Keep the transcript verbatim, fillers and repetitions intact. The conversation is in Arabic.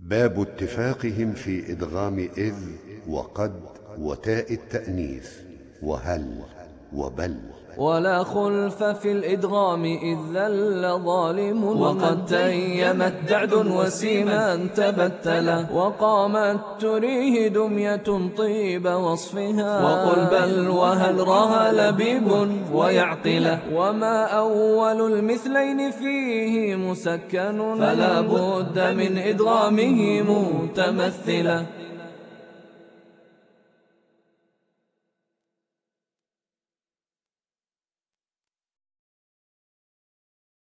باب اتفاقهم في إدغام إذ وقد وتاء التأنيث وهل وبل. ولا خلف في الإدغام إذ ذل ظالم، وقد تيمت دعد وسيما تبتله، وقامت تريه دمية طيب وصفها، وقل بل وهل رها لبيب ويعقله، وما أول المثلين فيه مسكن، فلا بد من إدغامه متمثله.